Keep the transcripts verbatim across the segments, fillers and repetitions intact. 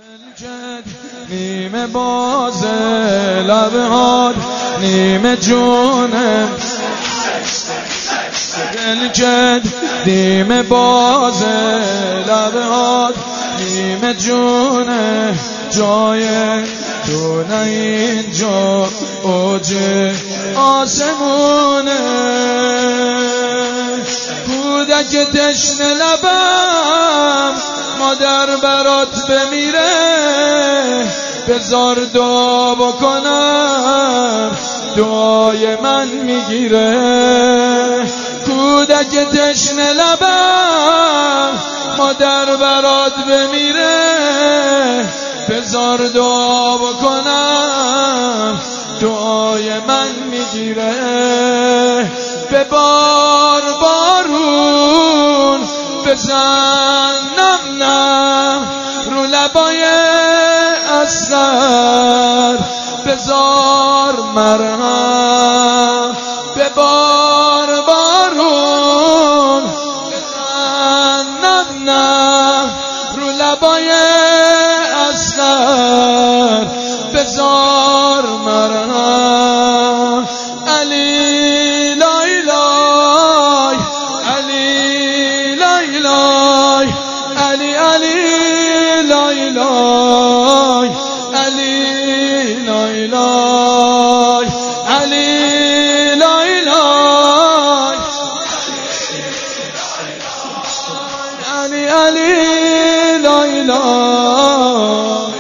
نیمه باز لبهات نیمه جونم دلجد نیمه باز لبهات نیمه جونه جای تو نه اینجا اوج آسمونه کودک تشنه لبم مادر برات بمیره بذار دعا بکنم دعای من میگیره کودک تشنه لبم مادر برات بمیره بذار دعا بکنم دعای من میگیره به بار بارون بزن نم نم رو لبای اصغر بذار مرهم به بار بارون بزن نم نم رو لبای اصغر بذار مرهم علی لای لای علی لای لای علی علی لای لای علی لای لای علی لای لای علی علی لای لای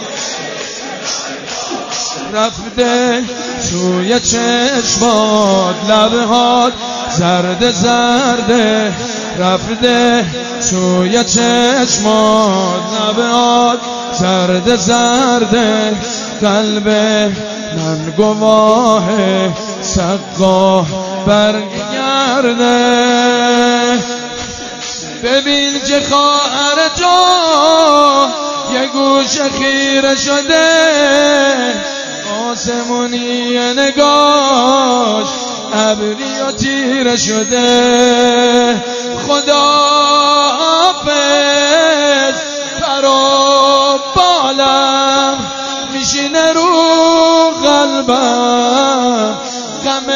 رفته سوی چشمات لبهات زرد زرده رفته سوی چشمات لبهات زرد زرده قلب من گواه سقا برگرده ببین که خواهر تو یه گوش خیره شده آسمونی نگاش ابری و تیره شده خدا حافظ پر و بالم میشینه رو قلبم غم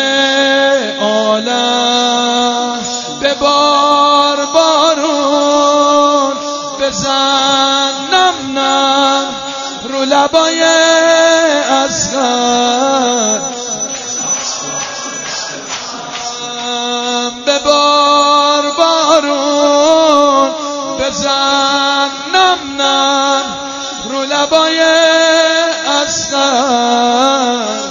عالم به بار بارون بزن نم نم رو لبای اصغر به بار بارون بزن نم نم رو لبای اصغر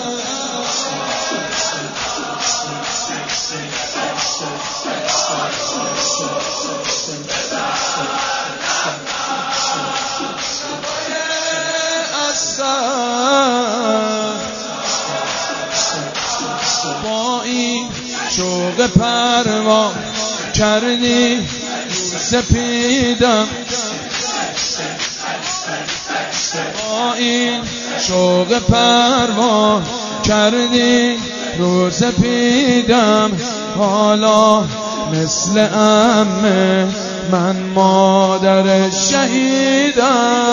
با این شوق پروا کردی سپیدم با این شوق پروا کردی رو سپیدم حالا مثل عمه من مادر شهیدم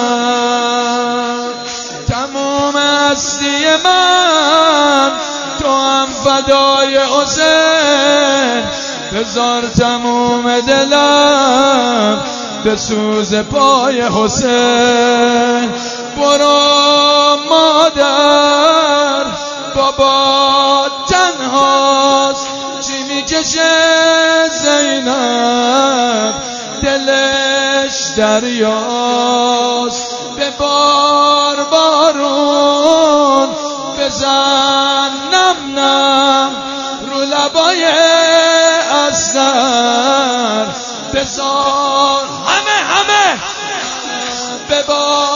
تموم هستی من تو هم فدای حسین بذار تموم دلم به سوز پای حسین برو مادر بابا تنهاست چی میکشه زینب دلش دریاست به بار بارون بزن نم نم رو لبای اصغر بذار همه همه به بار